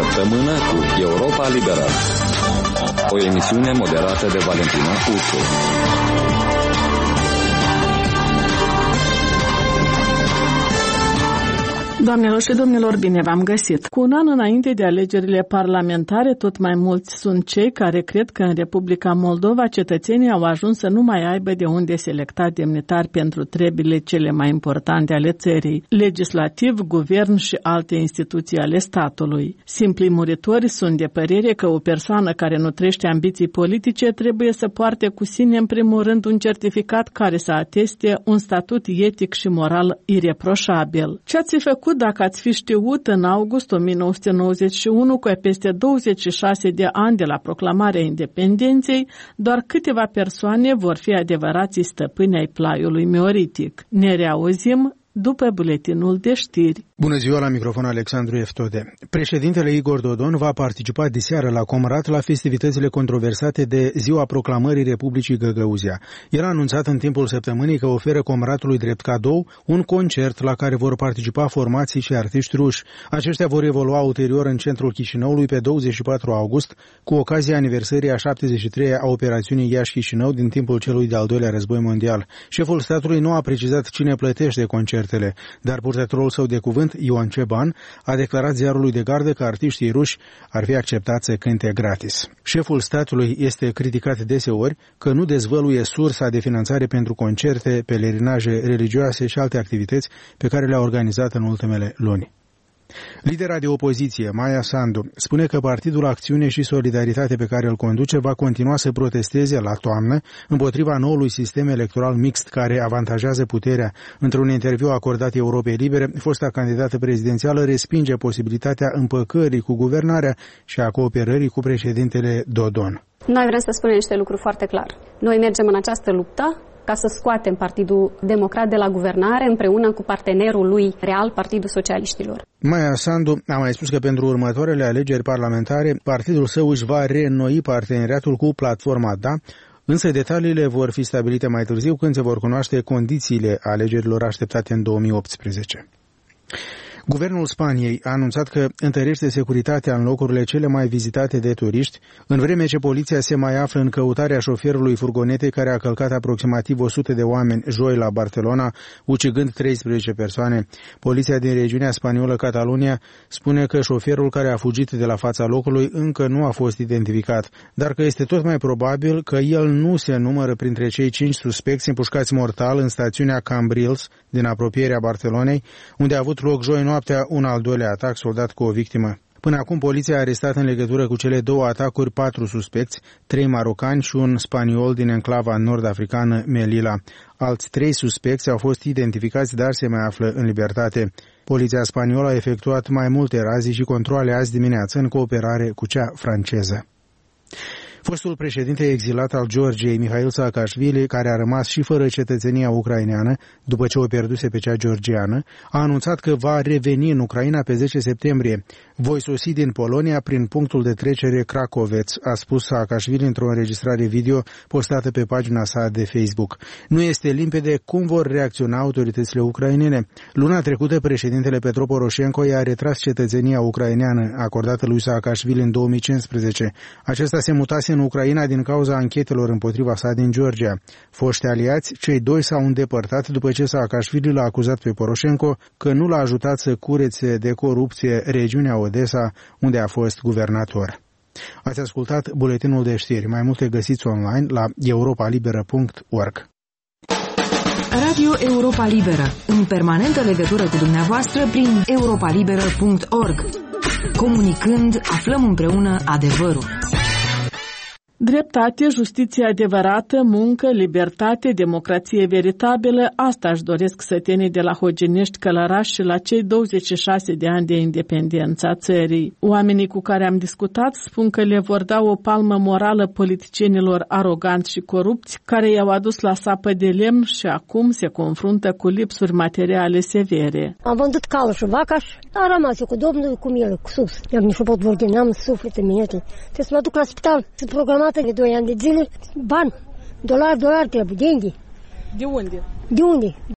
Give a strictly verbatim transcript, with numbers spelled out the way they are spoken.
săptămână cu Europa Liberă, o emisiune moderată de Valentina Uțu. Doamnelor și domnilor, bine v-am găsit! Cu un an înainte de alegerile parlamentare, tot mai mulți sunt cei care cred că în Republica Moldova cetățenii au ajuns să nu mai aibă de unde selecta demnitari pentru treburile cele mai importante ale țării, legislativ, guvern și alte instituții ale statului. Simplii muritori sunt de părere că o persoană care nutrește ambiții politice trebuie să poarte cu sine în primul rând un certificat care să ateste un statut etic și moral ireproșabil. Ce ați făcut dacă ați fi știut în august o mie nouă sute nouăzeci și unu că peste douăzeci și șase de ani de la proclamarea independenței, doar câteva persoane vor fi adevărații stăpâni ai plaiului meoritic? Ne reauzim după buletinul de știri. Bună ziua, la microfon Alexandru Eftode. Președintele Igor Dodon va participa diseară la Comrat la festivitățile controversate de Ziua Proclamării Republicii Găgăuzia. El a anunțat în timpul săptămânii că oferă Comratului drept cadou un concert la care vor participa formații și artiști ruși. Aceștia vor evolua ulterior în centrul Chișinăului pe douăzeci și patru august, cu ocazia aniversării a șaptezeci și treia a operațiunii Iași-Chișinău din timpul celui de-al doilea război mondial. Șeful statului nu a precizat cine plătește concertele, dar purtătorul său de cuvânt, Ion Ceban, a declarat ziarului de gardă că artiștii ruși ar fi acceptați să cânte gratis. Șeful statului este criticat deseori că nu dezvăluie sursa de finanțare pentru concerte, pelerinaje religioase și alte activități pe care le-a organizat în ultimele luni. Lidera de opoziție, Maia Sandu, spune că Partidul Acțiune și Solidaritate pe care îl conduce va continua să protesteze la toamnă împotriva noului sistem electoral mixt care avantajează puterea. Într-un interviu acordat Europei Libere, fosta candidată prezidențială respinge posibilitatea împăcării cu guvernarea și a cooperării cu președintele Dodon. Noi vrem să spunem niște lucruri foarte clar. Noi mergem în această luptă ca să scoatem Partidul Democrat de la guvernare împreună cu partenerul lui real, Partidul Socialiștilor. Maia Sandu a mai spus că pentru următoarele alegeri parlamentare, partidul său își va reînnoi parteneriatul cu Platforma Da, însă detaliile vor fi stabilite mai târziu când se vor cunoaște condițiile alegerilor așteptate în două mii optsprezece. Guvernul Spaniei a anunțat că întărește securitatea în locurile cele mai vizitate de turiști, în vreme ce poliția se mai află în căutarea șoferului furgonetei care a călcat aproximativ o sută de oameni joi la Barcelona, ucigând treisprezece persoane. Poliția din regiunea spaniolă Catalunia spune că șoferul care a fugit de la fața locului încă nu a fost identificat, dar că este tot mai probabil că el nu se numără printre cei cinci suspecți împușcați mortal în stațiunea Cambrils din apropierea Barcelonei, unde a avut loc joi noaptea un al doilea atac soldat cu o victimă. Până acum, poliția a arestat în legătură cu cele două atacuri patru suspecți, trei marocani și un spaniol din enclava nord-africană Melilla. Alți trei suspecți au fost identificați, dar se mai află în libertate. Poliția spaniolă a efectuat mai multe razii și controale azi dimineață în cooperare cu cea franceză. Fostul președinte exilat al Georgiei, Mihail Saakashvili, care a rămas și fără cetățenia ucraineană, după ce o pierduse pe cea georgiană, a anunțat că va reveni în Ucraina pe zece septembrie. Voi sosi din Polonia prin punctul de trecere Krakovec, a spus Saakashvili într-o înregistrare video postată pe pagina sa de Facebook. Nu este limpede cum vor reacționa autoritățile ucrainene. Luna trecută, președintele Petro Poroșenko i-a retras cetățenia ucraineană acordată lui Saakashvili în două mii cincisprezece. Acesta se mutase în Ucraina din cauza anchetelor împotriva sa din Georgia. Foști aliați, cei doi s-au îndepărtat după ce Saakashvili l-a acuzat pe Poroșenko că nu l-a ajutat să curețe de corupție regiunea Odessa, unde a fost guvernator. Ați ascultat buletinul de știri. Mai multe găsiți online la europa liberă punct org. Radio Europa Liberă, în permanentă legătură cu dumneavoastră prin europa liberă punct org. Comunicând, aflăm împreună adevărul. Dreptate, justiție adevărată, muncă, libertate, democrație veritabilă, asta își doresc sătenii de la Hoginești, Călăraș și la cei douăzeci și șase de ani de independență a țării. Oamenii cu care am discutat spun că le vor da o palmă morală politicienilor aroganți și corupți care i-au adus la sapă de lemn și acum se confruntă cu lipsuri materiale severe. Am vândut calul și vaca și am rămas eu cu domnul, cu el, cu sus. Eu nici nu pot vorbi, n-am suflet în minute. Trebuie să mă duc la spital, sunt programat de doi ani de zile, bani, dolari, dolari trebuie, dengi. De unde? De unde?